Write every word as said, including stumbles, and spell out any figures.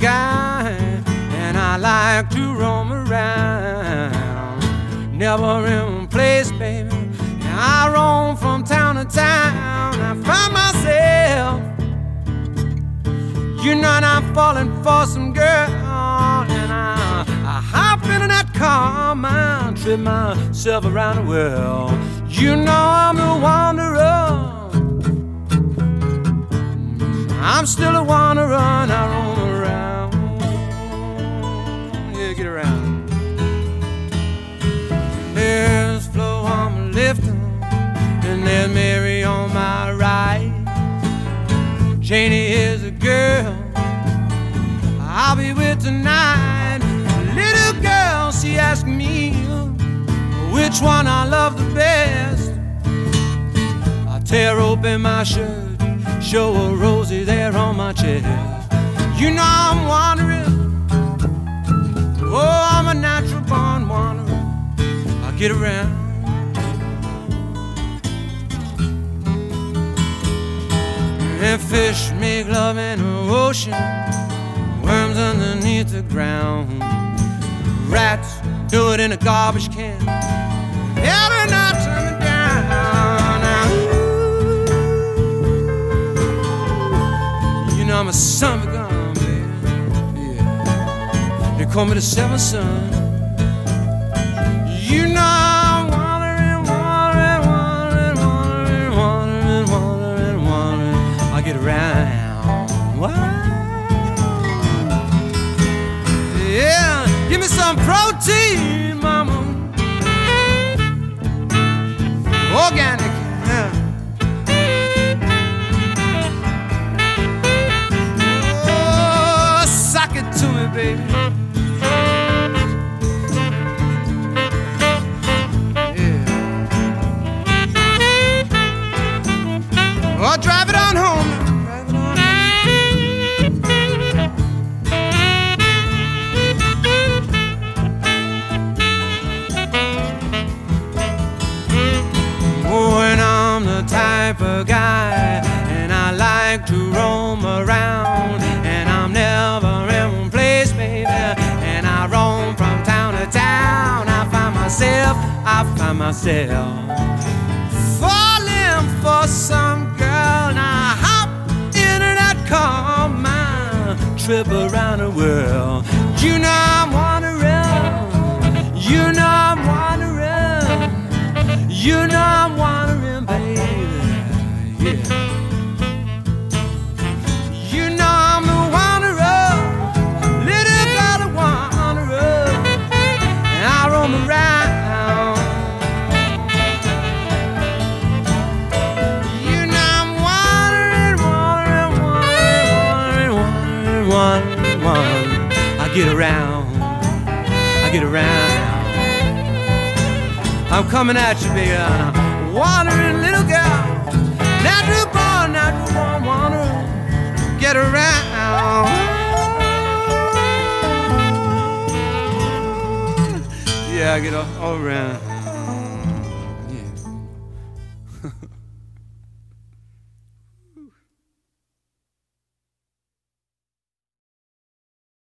guy, and I like to roam around. Never in one place, baby. I roam from town to town. I find myself, you know, and I'm falling for some girl, and I, I hop into that car, man, trip myself around the world. You know I'm a wanderer. I'm still a wanderer, and I roam around. Yeah, get around. There's Flo on my left, and there's Mary on my right. Janie is a girl I'll be with tonight. Little girl, she asked me which one I love the best. I tear open my shirt, show a rosy there on my chest. You know I'm wandering. Oh, I'm a natural born wanderer. I get around. And fish make love in the ocean, worms underneath the ground, rats do it in a garbage can. Every night turn me down. Now, ooh, you know I'm a son of a gun, baby. Yeah, they call me the seventh son. You know I'm wandering, wandering, wandering, wandering, wandering, wandering, wandering. I get around. What? Yeah, give me some protein, mama. Organic, yeah. Oh, suck it to me, baby. Yeah. Oh, drive it on home. Drive it on home. And I'm the type of guy, and I like to roam around, and I'm never in one place, baby, and I roam from town to town. I find myself, I find myself falling for some girl, and I hop into that car, my trip around the world. You know I'm wandering, you know I'm wandering, you know I'm wandering, baby, yeah. You know I'm a wanderer, little girl a wanderer, and I roam around. You know I'm wandering, wandering, wandering, wandering, wandering, wandering. I get around, I get around. I'm coming at you, baby, and I'm wandering little girl. Natural born, natural born wanderer. Get around. Yeah, I get all, all around. Yeah.